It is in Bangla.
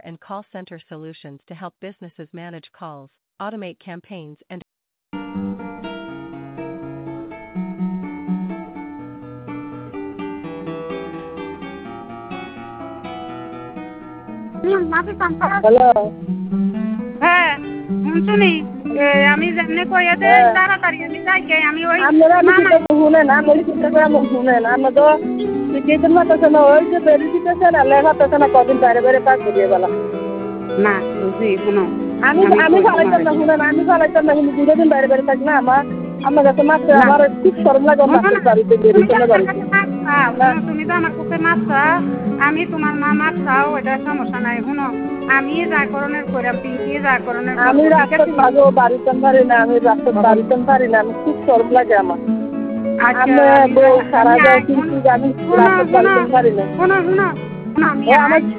and call center solutions to help businesses manage calls, automate campaigns, and hello. হ্যাঁ শুনছুনি আমি যেমনি কইয়া দে তাড়াতাড়ি আমি যাই কে আমি ওই আপনারা আমি মামা চিন্তা শুনেন আমি চিন্তা করে আমার শুনেন আমরা তো কিছুদিন মাত্র না ওই যে বেরি দিতেছে না লেখা তো না কদিন বাইরে বাইরে কাজ করিয়ে গেলাম না বুঝি শুনো আমি আমি ফালাইতাম না শুনেন আমি ফালাইতাম না কিন্তু দুটো দিন বাইরে বাইরে থাক না আমার কাছে মাত্র আমার খুব শরম লাগে মাছের বাড়িতে বেরি চলে বাড়িতে তুমি তো আমার কাছে মাছ চাও আমি তোমার মা মাছ চাও এটা সমস্যা নাই শুনো আমি যা করণের কইরাম পিঙ্কি যা করণের আমি রাস্তা থাকবো বাড়িতে পারি না আমি রাস্তা বাড়িতে পারি না আমি খুব শরম লাগে আমার আমি বউ সারা যায় কিন্তু আমি রাস্তা বাড়িতে পারি না শোনো শোনো শোনো আমি